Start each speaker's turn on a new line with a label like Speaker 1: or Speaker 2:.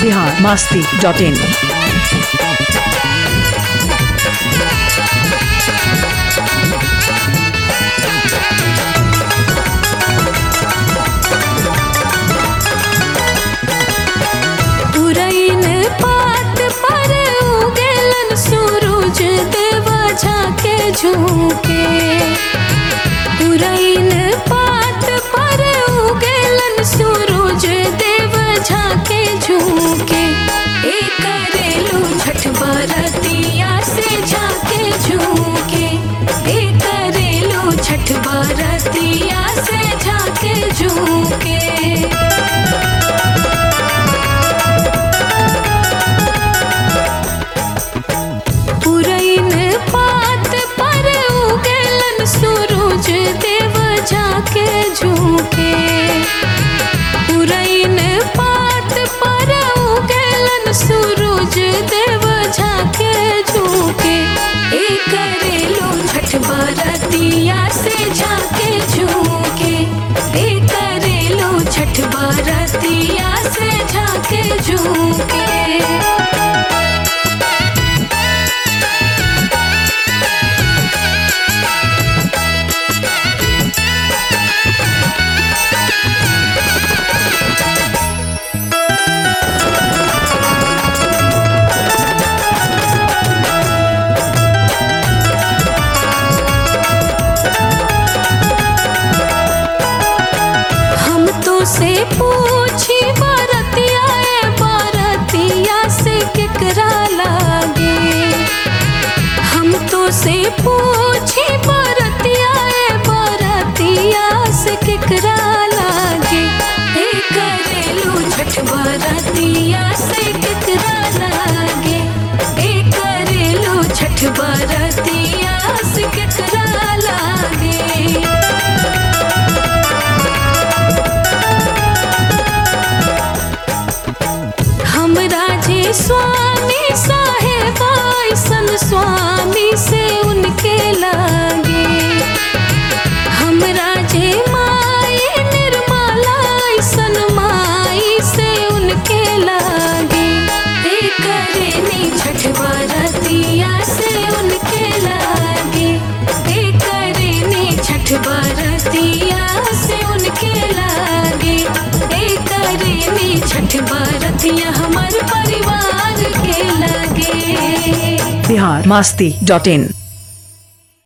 Speaker 1: biharmasti.in।
Speaker 2: झुके पुरैन पात पर उगेलन सूरज देव झाके झुके ए करेलू छठ बरतिया से झाके झुके ए करेलू छठ बरतिया से झाके झुके। झाके झुके पुरैन पात पर उगेलन सूरज देव झाके झुके ए करेलू छठ बरतिया से झाके झुके ए करेलू छठ बरतिया से झाके झुके। से पूछी बरतिया से केकरा लागे हम तो से पूछी बरतिया से केकरा लागे ए करेलू छठ बरतिया से केकरा लागे ए करेलू छठ बरतिया से केकरा लागे। स्वामी साहेब ऐसन स्वामी से उनके लागे हमरा जे माई निर्मला ऐसन माई से उनके लागे ए करेनी छठ बरतिया से उनके लागे ए करेनी छठ बरतिया से उनके लागे ए करेनी छठ बरतिया हमार परिवार के लगे।
Speaker 1: biharmasti.in।